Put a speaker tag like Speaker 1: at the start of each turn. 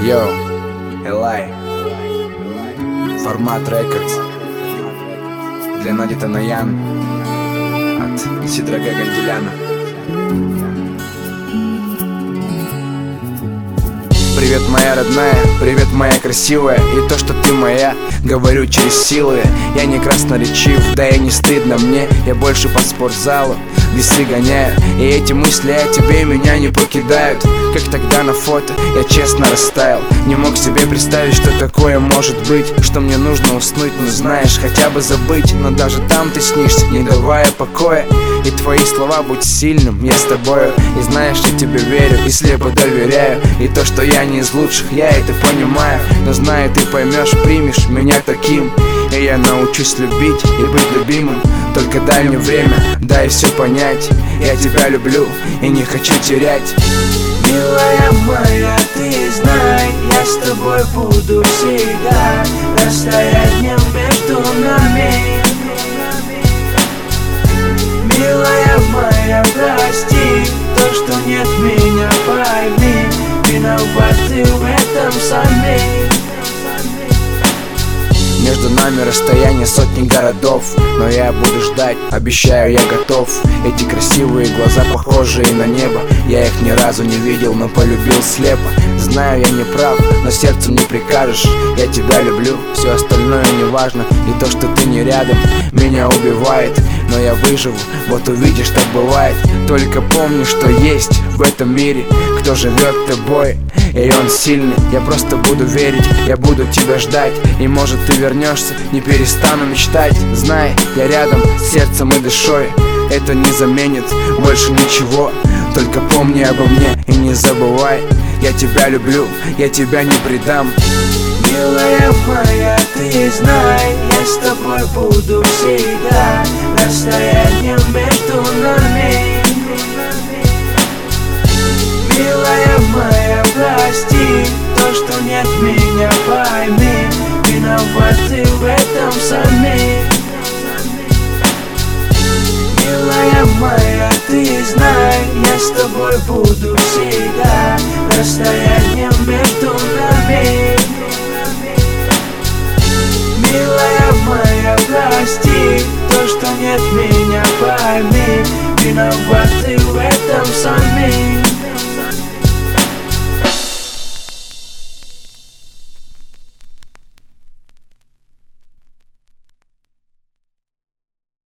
Speaker 1: Йоу, Элай, Формат Рекордс, длина где-то на Ян, от Сидрага Ганделяна. Привет, моя родная, привет, моя красивая. И то, что ты моя, говорю через силы. Я не красноречив, да и не стыдно мне. Я больше по спортзалу весы гоняю, и эти мысли о тебе меня не покидают. Как тогда на фото, я честно растаял. Не мог себе представить, что такое может быть. Что мне нужно уснуть, ну знаешь, хотя бы забыть. Но даже там ты снишься, не давая покоя. И твои слова: будь сильным, я с тобою. И знаешь, я тебе верю и слепо доверяю. И то, что я не из лучших, я это понимаю. Но знаю, ты поймешь, примешь меня таким. И я научусь любить и быть любимым. Только дай мне время, дай все понять. Я тебя люблю и не хочу терять.
Speaker 2: Милая моя, ты знай, я с тобой буду всегда. Расстояние между нами. Милая моя, прости то, что нет меня, пойми. Виноваты в этом сами.
Speaker 1: Между нами расстояние сотни городов, но я буду ждать, обещаю, я готов. Эти красивые глаза, похожие на небо. Я их ни разу не видел, но полюбил слепо. Знаю, я не прав, но сердцем не прикажешь. Я тебя люблю, все остальное не важно. И то, что ты не рядом, меня убивает. Но я выживу, вот увидишь, так бывает. Только помни, что есть в этом мире кто живет тобой, и он сильный. Я просто буду верить, я буду тебя ждать. И может ты вернешься, не перестану мечтать. Знай, я рядом с сердцем и душой. Это не заменит больше ничего. Только помни обо мне и не забывай. Я тебя люблю, я тебя не предам.
Speaker 2: Милая моя, ты знай, я с тобой буду всегда. Расстояние между нами. Милая моя, прости то, что нет меня, пойми. Виноваты в этом сами. Милая моя, ты знай, я с тобой буду всегда. Расстояние между нами. Милая моя, прости то, что нет меня, пойми. Виноваты в этом сами.